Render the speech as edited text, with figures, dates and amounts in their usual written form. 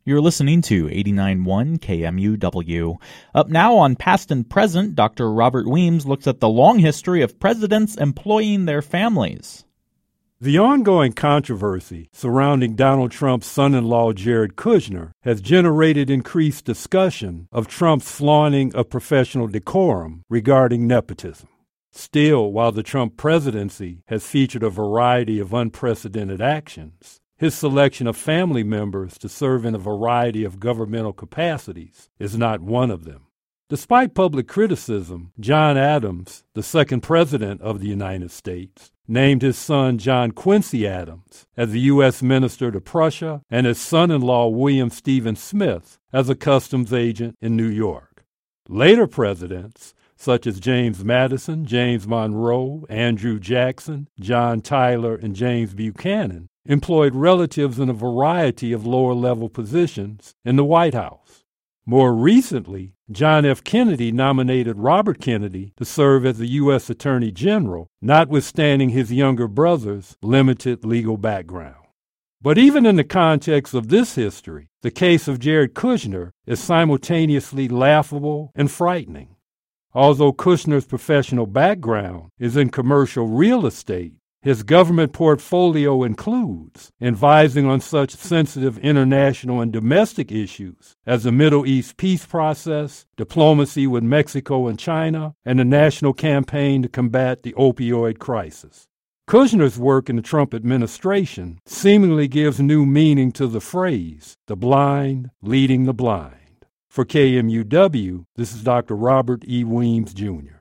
You're listening to 89.1 KMUW. Up now on Past and Present, Dr. Robert Weems looks at the long history of presidents employing their families. The ongoing controversy surrounding Donald Trump's son-in-law Jared Kushner has generated increased discussion of Trump's flaunting of professional decorum regarding nepotism. Still, while the Trump presidency has featured a variety of unprecedented actions, his selection of family members to serve in a variety of governmental capacities is not one of them. Despite public criticism, John Adams, the second president of the United States, named his son John Quincy Adams as the U.S. Minister to Prussia and his son-in-law William Stephen Smith as a customs agent in New York. Later presidents, such as James Madison, James Monroe, Andrew Jackson, John Tyler, and James Buchanan, employed relatives in a variety of lower-level positions in the White House. More recently, John F. Kennedy nominated Robert Kennedy to serve as the U.S. Attorney General, notwithstanding his younger brother's limited legal background. But even in the context of this history, the case of Jared Kushner is simultaneously laughable and frightening. Although Kushner's professional background is in commercial real estate, his government portfolio includes advising on such sensitive international and domestic issues as the Middle East peace process, diplomacy with Mexico and China, and the national campaign to combat the opioid crisis. Kushner's work in the Trump administration seemingly gives new meaning to the phrase, the blind leading the blind. For KMUW, this is Dr. Robert E. Weems, Jr.